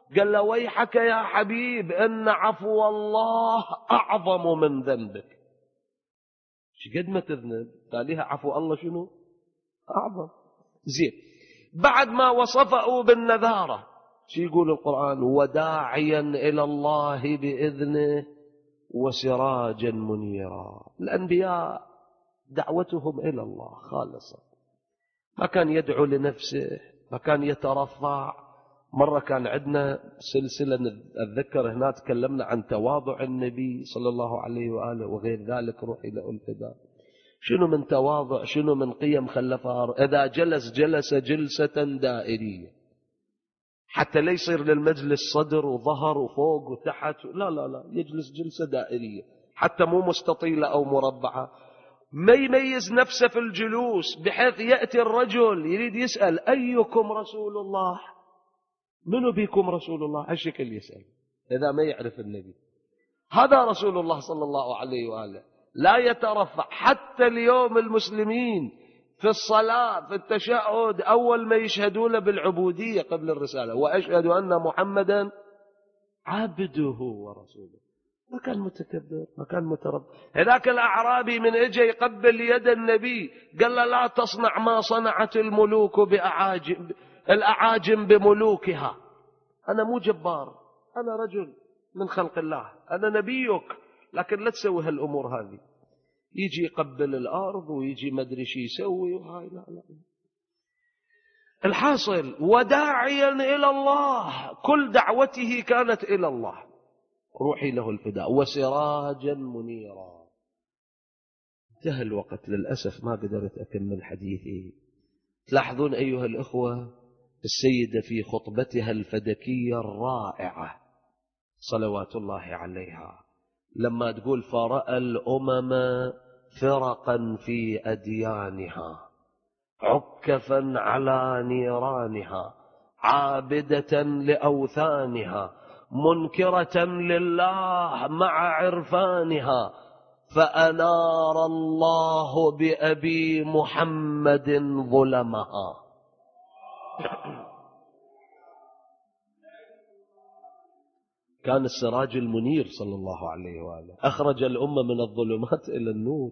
قال له ويحك يا حبيب إن عفو الله أعظم من ذنبك. قد ما تذنب تاليها عفو الله شنو أعظم. زين، بعد ما وصفه بالنذارة شو يقول القرآن؟ وداعيا إلى الله بإذنه وسراجا منيرا. الأنبياء دعوتهم إلى الله خالصة، ما كان يدعو لنفسه، ما كان يترفع. مرة كان عندنا سلسلة أتذكر هنا تكلمنا عن تواضع النبي صلى الله عليه وآله وغير ذلك، روحي له الفداء. شنو من تواضع، شنو من قيم خلفها. إذا جلس جلسة دائرية، حتى لا يصير للمجلس صدر وظهر وفوق وتحت، لا لا لا، يجلس جلسة دائرية حتى مو مستطيلة أو مربعة. ما يميز نفسه في الجلوس بحيث يأتي الرجل يريد يسأل أيكم رسول الله، منو بيكم رسول الله، هالشكل يسأل إذا ما يعرف النبي. هذا رسول الله صلى الله عليه وآله، لا يترفع. حتى اليوم المسلمين في الصلاة في التشهد أول ما يشهدون بالعبودية قبل الرسالة، وأشهد أن محمدا عبده ورسوله. ما كان متكبر، ما كان متربع. هذاك الأعرابي من اجى يقبل يد النبي قال له لا تصنع ما صنعت الملوك بأعاجم، الأعاجم بملوكها. أنا مو جبار، أنا رجل من خلق الله، أنا نبيك، لكن لا تسوي هالأمور هذه. يجي يقبل الأرض ويجي مدري شي يسوي وهاي، لا لا. الحاصل وداعيا إلى الله، كل دعوته كانت إلى الله، روحي له الفداء، وسراجا منيرا. انتهى الوقت للأسف، ما قدرت أكمل حديثي. تلاحظون أيها الأخوة السيدة في خطبتها الفدكية الرائعة صلوات الله عليها لما تقول فرأى الأمم فرقا في أديانها عكفا على نيرانها عابدة لأوثانها منكرة لله مع عرفانها فأنار الله بأبي محمد ظلمها. كان السراج المنير صلى الله عليه وآله، أخرج الأمة من الظلمات إلى النور.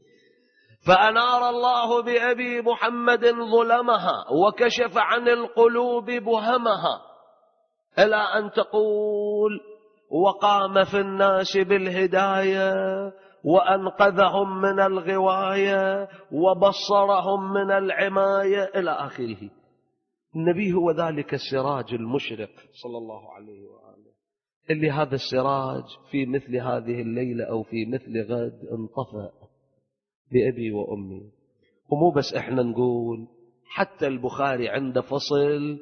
فأنار الله بأبي محمد ظلمها وكشف عن القلوب بهمها، إلى أن تقول وقام في الناس بالهداية وأنقذهم من الغواية وبصرهم من العماية إلى آخره. النبي هو ذلك السراج المشرق صلى الله عليه وآله، اللي هذا السراج في مثل هذه الليلة أو في مثل غد انطفأ بأبي وأمي. ومو بس إحنا نقول، حتى البخاري عنده فصل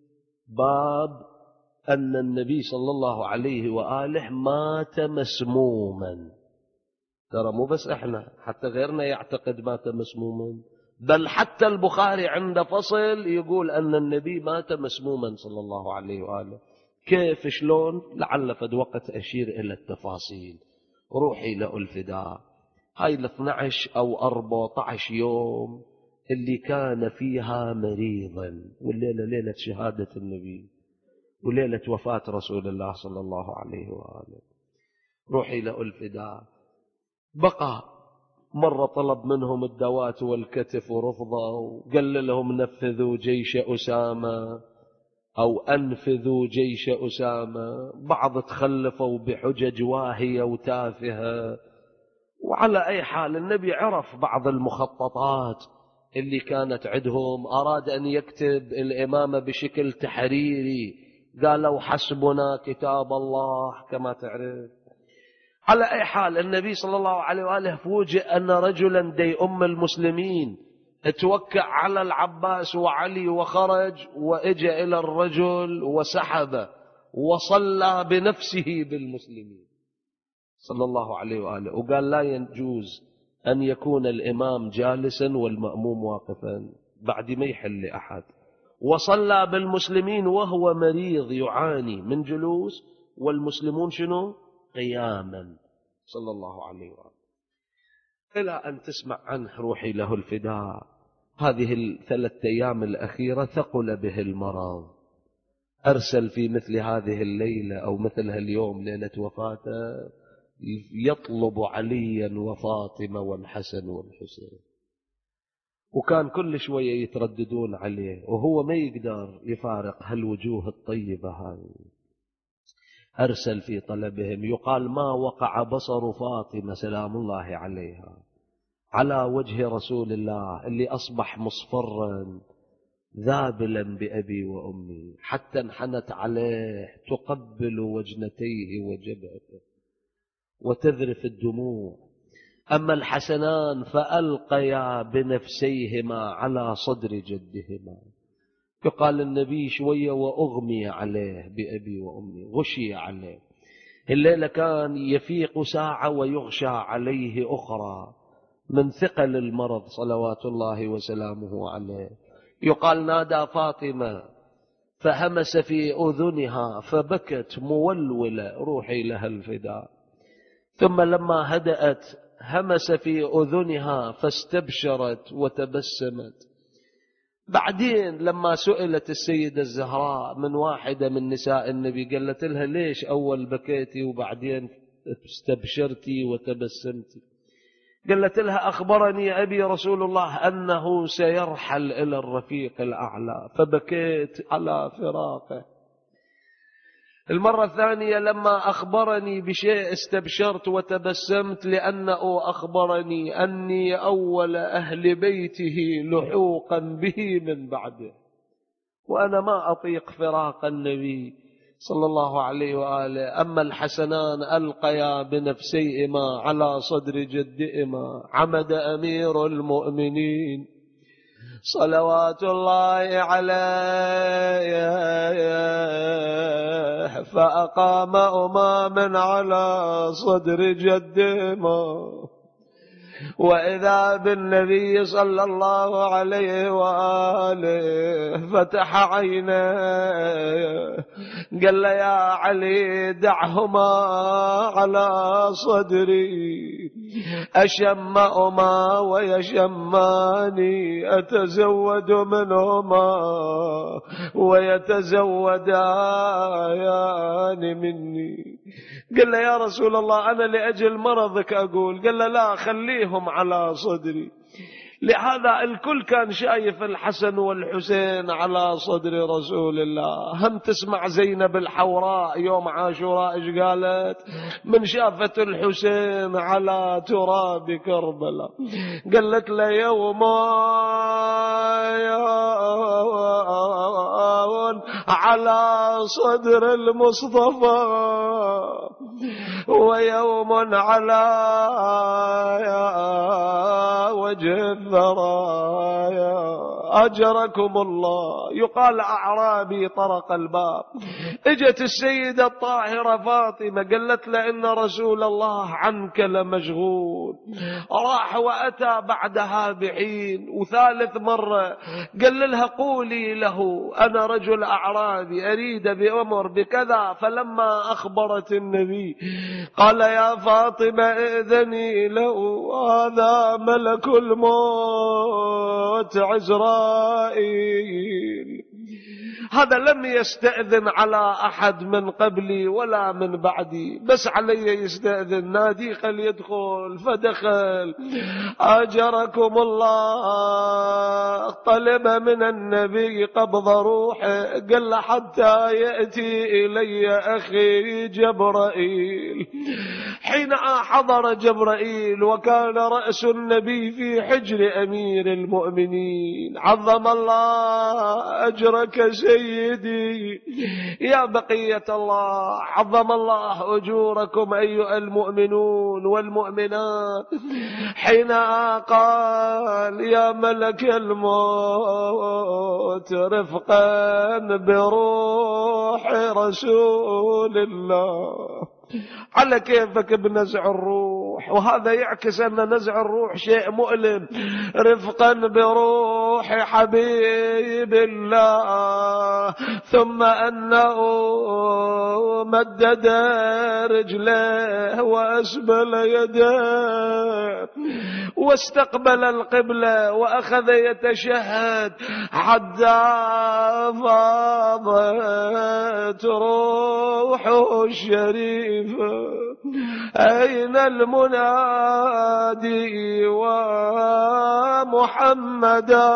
باب أن النبي صلى الله عليه وآله مات مسموما. ترى مو بس إحنا، حتى غيرنا يعتقد مات مسموما، بل حتى البخاري عنده فصل يقول أن النبي مات مسموما صلى الله عليه وآله. كيف شلون؟ لعل فد وقت أشير إلى التفاصيل. روحي له الفداء. هاي 12 أو 14 يوم اللي كان فيها مريضا، والليلة ليلة شهادة النبي وليلة وفاة رسول الله صلى الله عليه وآله. روحي له الفداء. بقى مرة طلب منهم الدوات والكتف ورفضوا، وقال لهم نفذوا جيش أسامة أو أنفذوا جيش أسامة. بعض تخلفوا بحجج واهية وتافهة. وعلى أي حال النبي عرف بعض المخططات اللي كانت عندهم. أراد أن يكتب الإمامة بشكل تحريري، قالوا حسبنا كتاب الله كما تعرف. على أي حال النبي صلى الله عليه وآله فوجئ أن رجلا دي أم المسلمين اتوكأ على العباس وعلي وخرج وإجى إلى الرجل وسحب وصلى بنفسه بالمسلمين صلى الله عليه وآله. وقال لا يجوز أن يكون الإمام جالسا والمأموم واقفا، بعد ما يحل لأحد. وصلى بالمسلمين وهو مريض يعاني من جلوس، والمسلمون شنو؟ قياما صلى الله عليه وآله. إلى أن تسمع عنه روحي له الفداء. هذه 3 أيام الأخيرة ثقل به المرض، أرسل في مثل هذه الليلة أو مثل هاليوم ليلة وفاته يطلب عليا وفاطمة والحسن والحسين، وكان كل شوية يترددون عليه وهو ما يقدر يفارق هالوجوه الطيبة هذه. أرسل في طلبهم، يقال ما وقع بصر فاطمة سلام الله عليها على وجه رسول الله اللي أصبح مصفرا ذابلا بأبي وأمي، حتى انحنت عليه تقبل وجنتيه وجبهته وتذرف الدموع. أما الحسنان فألقيا بنفسيهما على صدر جدهما. يقال النبي شوية وأغمي عليه بأبي وأمي، غشي عليه. الليلة كان يفيق ساعة ويغشى عليه أخرى من ثقل المرض صلوات الله وسلامه عليه. يقال نادى فاطمة فهمس في أذنها فبكت مولولة روحي لها الفداء. ثم لما هدأت همس في أذنها فاستبشرت وتبسمت. بعدين لما سئلت السيدة الزهراء من واحدة من نساء النبي قالت لها ليش أول بكيتي وبعدين استبشرتي وتبسمتي؟ قالت لها أخبرني أبي رسول الله أنه سيرحل إلى الرفيق الأعلى فبكيت على فراقه. المرة الثانية لما أخبرني بشيء استبشرت وتبسمت لأنه أخبرني أني أول أهل بيته لحوقا به من بعده، وأنا ما أطيق فراق النبي صلى الله عليه وآله. أما الحسنان ألقيا بنفسيهما على صدر جدهما. عمد أمير المؤمنين صلوات الله عليه فأقام أماما على صدر جدهما، وإذا بالنبي صلى الله عليه وآله فتح عينيه قال له يا علي دعهما على صدري أشمأهما ويشماني أتزود منهما ويتزودان مني. قال له يا رسول الله أنا لأجل مرضك أقول. قال له لا خليهم على صدري. لهذا الكل كان شايف الحسن والحسين على صدر رسول الله. هم تسمع زينب الحوراء يوم عاشوراء ايش قالت؟ من شافت الحسين على تراب كربلاء قالت له يوم على صدر المصطفى ويوم على وجه الثرايا أجركم الله. يقال أعرابي طرق الباب، اجت السيدة الطاهرة فاطمة قالت له إن رسول الله عنك لمشغول. راح وأتى بعدها بحين وثالث مرة قال لها قولي له أنا رجل أعرابي أريد بأمر بكذا. فلما أخبرت النبي قال يا فاطمة إذني له هذا ملك الموت عزرائيل. هذا لم يستأذن على أحد من قبلي ولا من بعدي، بس علي يستأذن. نادي خل يدخل فدخل. أجركم الله. طلب من النبي قبض روحه قال له حتى يأتي إلي أخي جبرائيل. حين حضر جبرائيل وكان رأس النبي في حجر أمير المؤمنين عظم الله أجرك سيدي يا بقية الله، عظم الله أجوركم أيها المؤمنون والمؤمنات. حين قال يا ملك الموت رفقا بروح رسول الله على كيفك بنزع الروح. الروح، وهذا يعكس أن نزع الروح شيء مؤلم، رفقا بروح حبيب الله. ثم أنه مدد رجله وأسبل يده واستقبل القبلة وأخذ يتشهد حتى فاضت روحه الشريفة. أين المنادي ومحمدا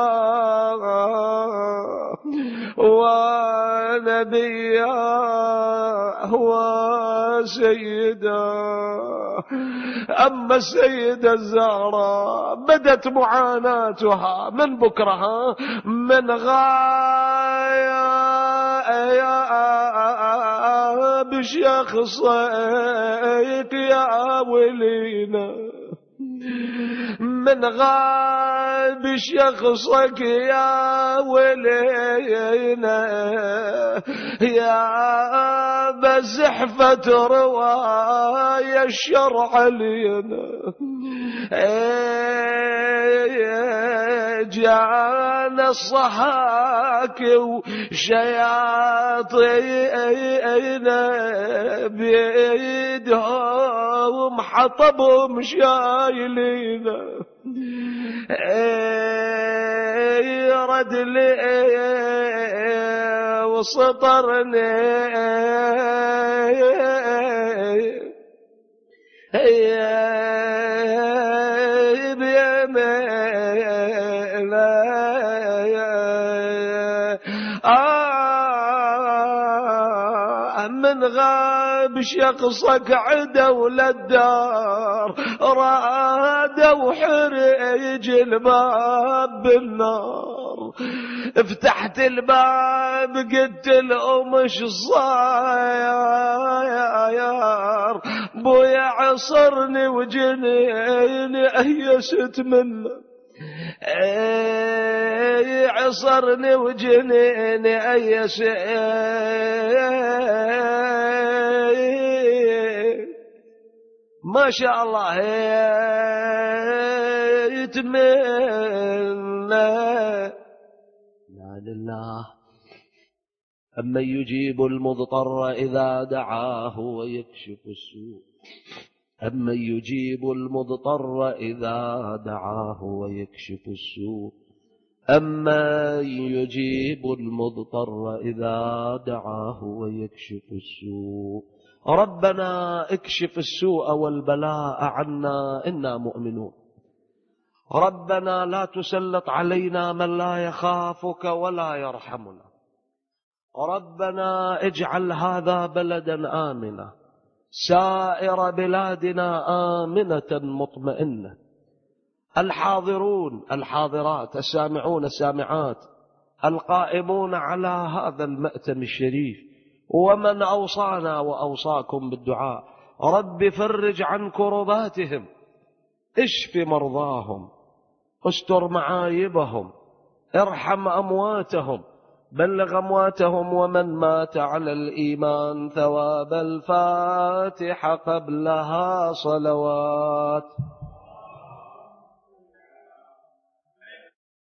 ونبيا وسيدا؟ أما السيدة الزهراء بدت معاناتها من بكرها من غاية بشخصك يا ولينا، من غاب شخصك يا ولينا، يا بزحفة رواية الشرع لينا. جانا الصحاك وشياطين بيدهم حطبهم شايلينا. رد لي وسطرني من غاب شخصك عدوا للدار، رادوا حريج الباب بالنار. فتحت الباب قلت لهم ايش صاير، بويا عصرني وجنيني ايست منه، عصرني وجنيني ايس. ما شاء الله يتمنى. لا لله. أمن يجيب المضطر إذا دعاه ويكشف السوء، أمن يجيب المضطر إذا دعاه ويكشف السوء، أمن يجيب المضطر إذا دعاه ويكشف السوء. ربنا اكشف السوء والبلاء عنا إنا مؤمنون. ربنا لا تسلط علينا من لا يخافك ولا يرحمنا. ربنا اجعل هذا بلدا آمنا، سائر بلادنا آمنة مطمئنة. الحاضرون الحاضرات، السامعون السامعات، القائمون على هذا المأتم الشريف، ومن أوصانا وأوصاكم بالدعاء، رب فرج عن كرباتهم، اشف مرضاهم، استر معايبهم، ارحم أمواتهم، بلغ أمواتهم ومن مات على الإيمان ثواب الفاتحة قبلها صلوات.